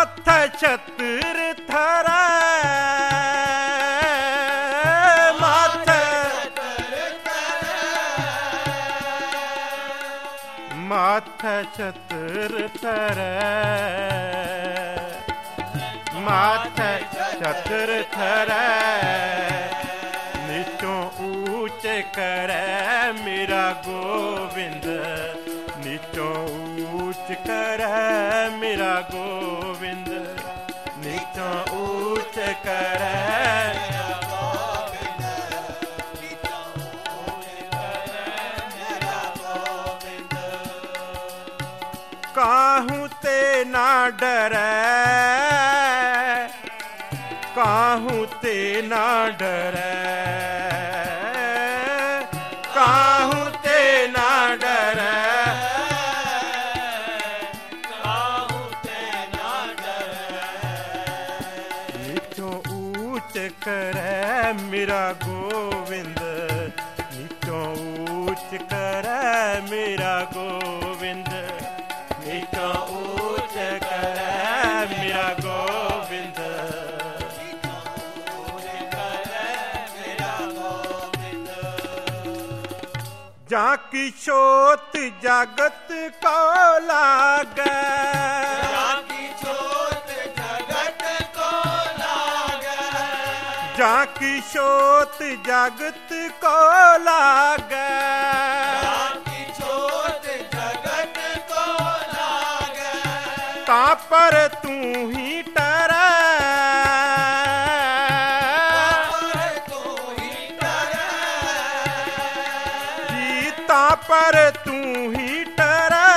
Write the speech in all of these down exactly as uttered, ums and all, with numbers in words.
माथा छतर थारा माथा माथा छतर थारा माथा छतर थारा नीचों ऊंच करे मेरा गोविंद नीचों ऊंच करे मेरा गोविंद नीचों ऊंच करे मेरा गोविंद नीचों ऊंच करे मेरा गोविंद काहू ते ना डरे काहू ते ना डरे काहू ते ना डरे काहू ते ना डरे नीचों ऊंच करे मेरा गोविंद नीचों ऊंच करे मेरा गोविंद नीचों ऊंच करे मेरा गोविंद जाकी छोत जगत को लागे जाकी छोत जगत को लागे जाकी छोत जगत को लागे जाकी छोत जगत को लागे ता पर तू ही टरे पर तू ही टरे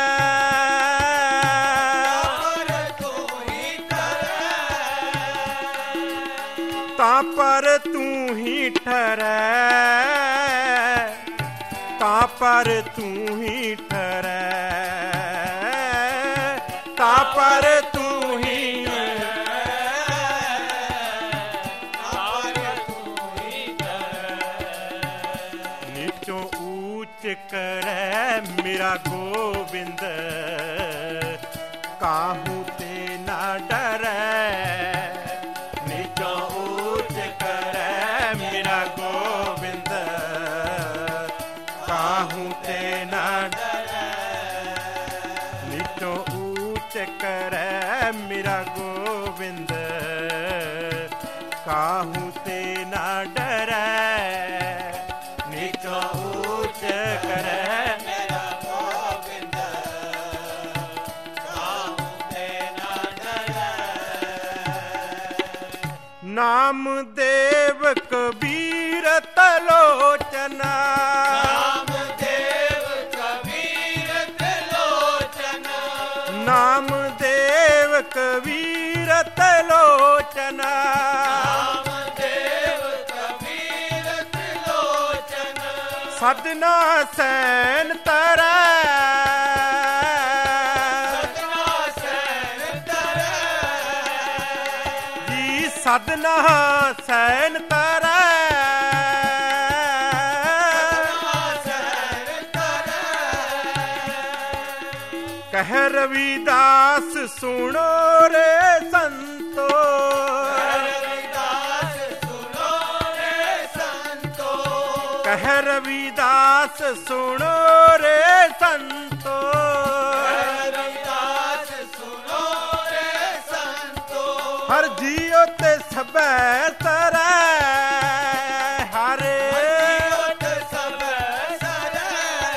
ता पर तू ही ठहरे ता पर तू ही ठहरे ता पर तू ही नीचों ऊंच करे मेरा गोविंद काहू ते ना डरे नीचों ऊंच करे मेरा गोविंद काहू ते ना डरे नीचों ऊंच करे मेरा गोविंद काहू ते ना डरे नीचों ऊंच करे मेरा गोविंद काहू ते ना डरे नाम देव कबीर तलोचना नाम देव कबीर त्रिलोचना नाम देव कबीर तलोचना नाम देव कबीर त्रिलोचना सदना सैन तरै सतना सैन तरै जी सदना सैन तरै सतना सैन तरै कह रविदास सुनो रे संतो रविदास सुनो रे संतो कह रविदास सुनो रे संतो रविदास सुनो रे संतो हर जियो ते सबै तरै हरे जीवत सब सरै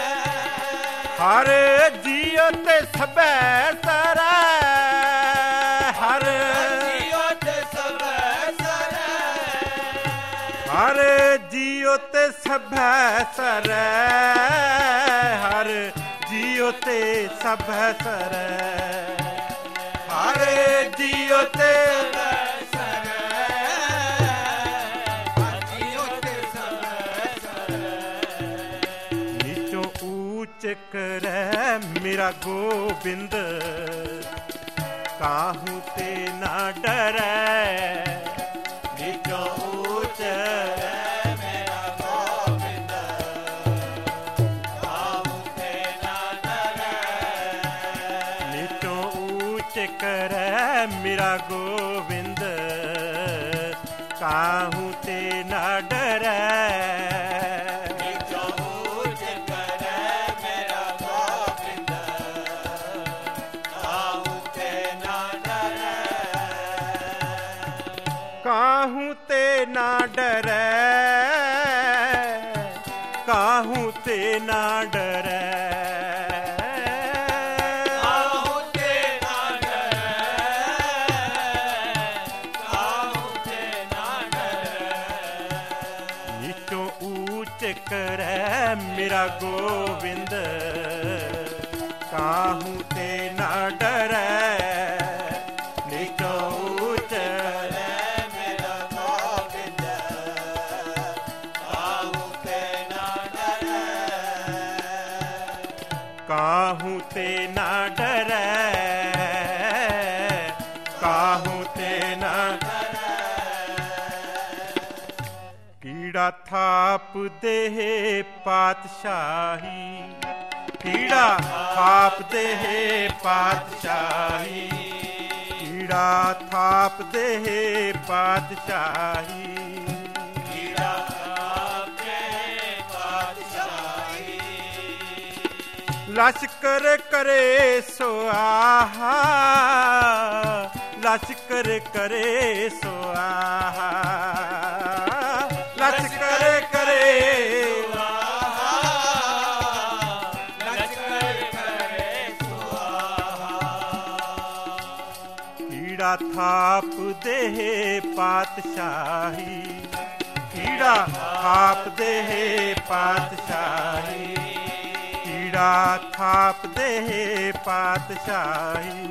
हरे जियो ते सबै तरै हरे जीवत सब सरै हरे जियो ते सबै सरै हर जियो ते सबै सरै हरे जियो ते नीचों ऊंच करे मेरा गोविंद काहू ते ना डरे नीचों ऊंच मेरा गोविंद काहू ते ना डरै नीचों ऊंच करे मेरा गोविंद, काहू ते ना डरै। नीचों ऊंच करे मेरा गोविंद, काहू ते ना डरै। काहू ते ना डरै, काहू ते ना डरै। करे मेरा गोविंद, काहू ते ना डरै। नीचों ऊंच करे मेरा गोविंद, काहू ते ना डरै। काहू ते ना डरै, काहू ते ना कीड़ा थाप दे पातशाही, कीड़ा थाप दे पातशाही, कीड़ा थाप दे पातशाही। कीड़ा थाप दे पातशाही, लश्कर करे सो आहा, लश्कर करे सो आहा, लश्कर करे लश्कर करे सुआहा। कीड़ा थाप दे पातशाही, कीड़ा थाप दे पातशाही, कीड़ा थाप दे पातशाही।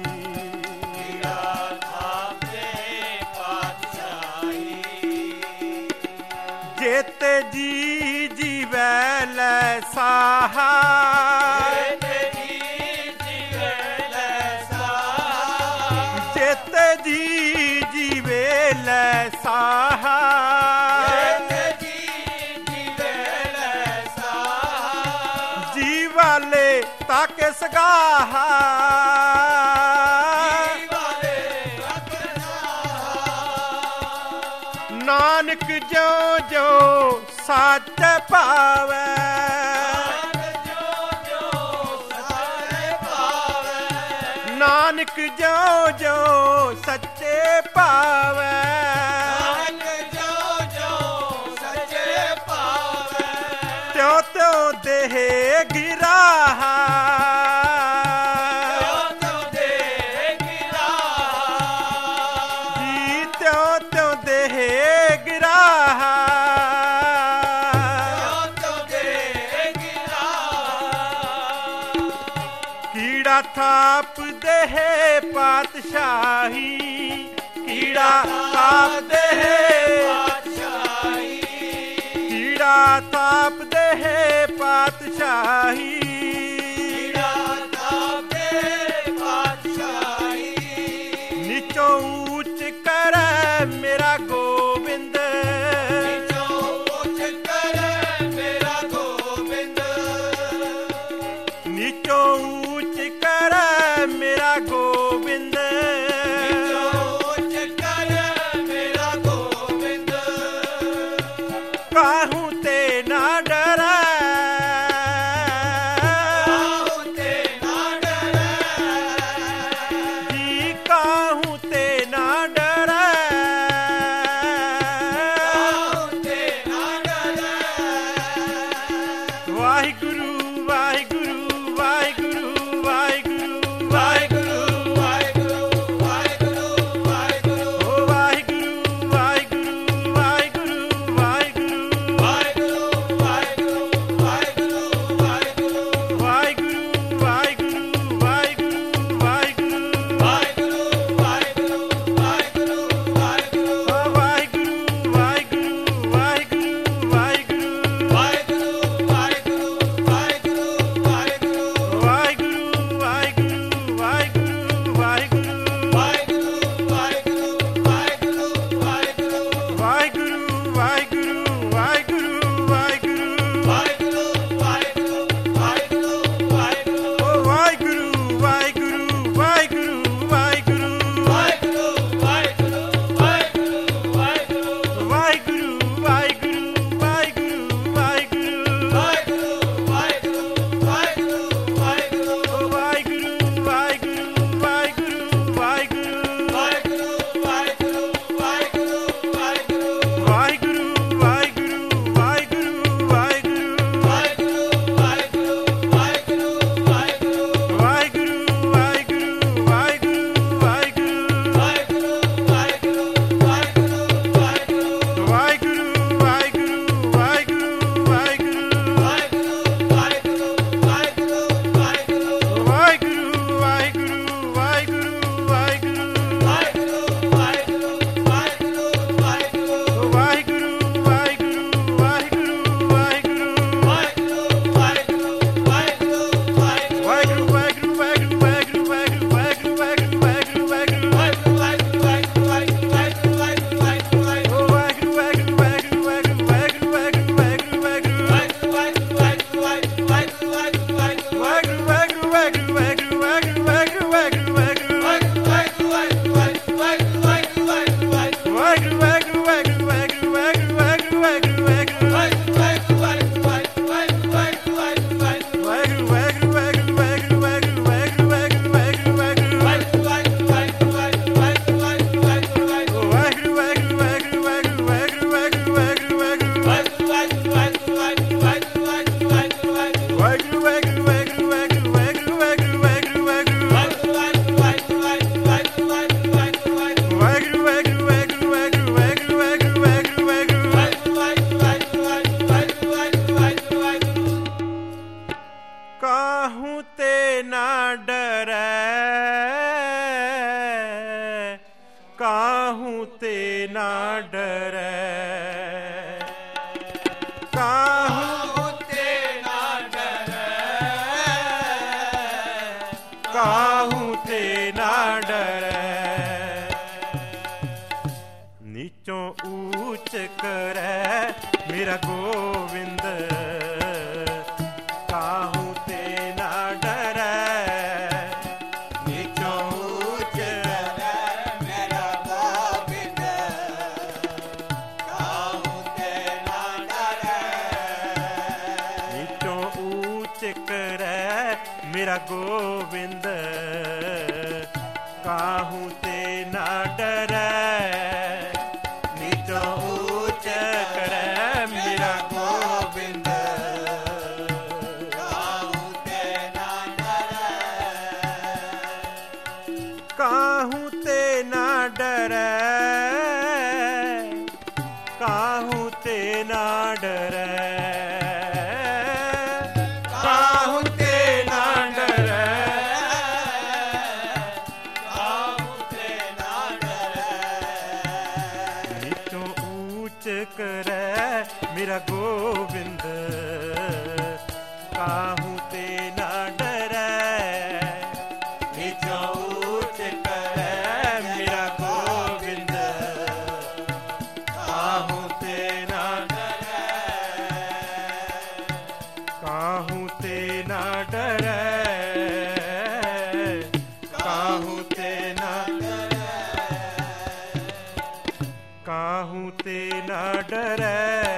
जेते जी जीवै लै साहा, जेते जी जीवे लै साहा, जेते जी जीवे लै साहा, जेते जी जीवे लै साहा। जीवाले ताके सगाहा, नानक जो जो सच पावै, नानक जो जो सच्चे पावै, त्यों त्यों देह गिराहा, जी त्यों त्यों देह गिराहा। कीड़ा थाप दे पातशाही, कीड़ा थाप दे पातशाही, कीड़ा थाप दे पातशाही। कीड़ा थाप दे पातशाही, नीचों ऊंच करे मेरा गोविंद, नीचों ऊंच करे मेरा गोविंद, नीचों ऊंच करे मेरा गोविंद। नीचों ऊंच करे मेरा गोविंद, काहू ते ना डरै, डरै, काहू ते ना डरै, काहू ते ना डरै, काहू ते ना डरै। नीचों ऊंच करे मेरा गोविंद, काहू ते ना डरै। नीचों ऊंच करे मेरा गोविंद, काहू ते ना डरै। नीचों ऊंच करे मेरा गोविंद, काहू ते ना डरै। नीचों ऊंच करे मेरा गोविंद, काहू ते ना डरै। काहू ते ना डरै, काहू ते ना डरै, काहू ते ना डरै। नीचों ऊंच करे मेरा गोविंद, काहू ते ना डरै। नीचों ऊंच करे मेरा गोविंद, काहू ते ना डरै। काहू ते ना डरै, काहू ते ना डरै, काहू ते ना डरै।